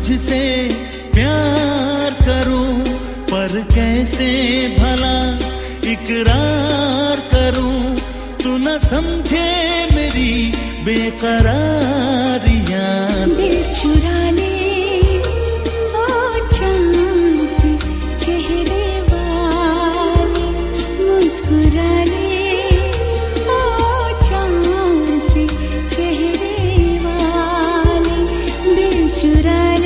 तुझसे प्यार करूं, पर कैसे भला इकरार करूं। तू न समझे मेरी बेकरारियां। दिल चुरा ले ओ चांद से चेहरे वाले, मुस्कुरा ले ओ चांद से चेहरे वाले, दिल चुरा ले।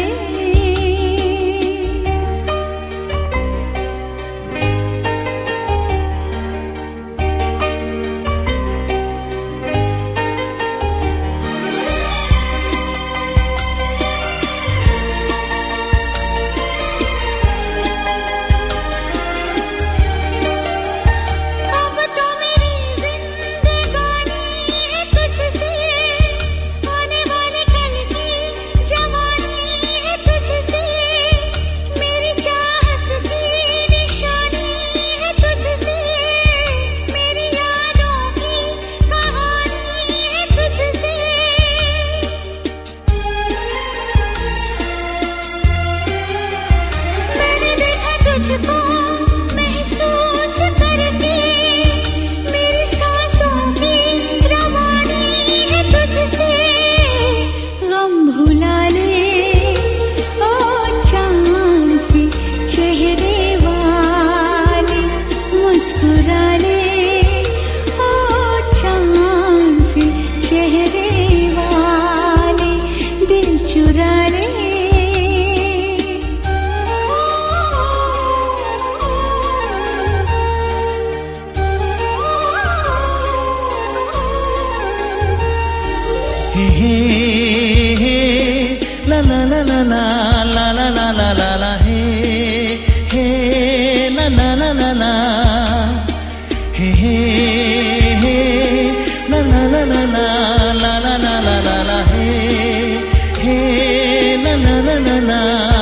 तुझको महसूस करके मेरी सांसों की रवानी है तुझसे। गम भुला ले ओ चांद से चेहरे वाले, मुस्कुरा ले ओ चांद से चेहरे वाले, दिल चुरा ले। हे हे ला ला ला ला ला ला ला ला ला ला ला, हे हे ला ला ला ला ला, हे हे ला ला ला ला ला ला ला ला ला ला ला, हे हे ला ला ला ला ला।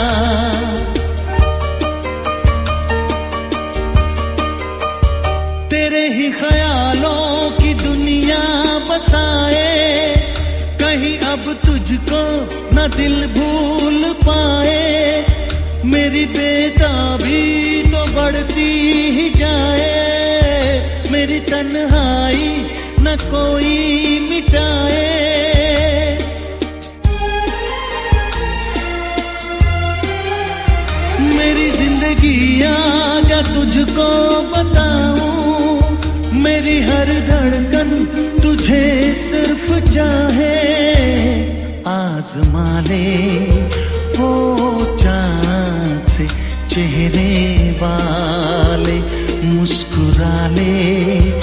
तेरे ही ख्यालों की दुनिया बसाए, कहीं अब तुझको न दिल भूल पाए। मेरी बेताबी तो बढ़ती ही जाए, मेरी तन्हाई न कोई मिटाए। मेरी जिंदगी आजा तुझको बताऊं, मेरी हर धड़कन तुझे सिर्फ चाहे। आज़मा ले ओ चाँद से चेहरे वाले, मुस्कुरा ले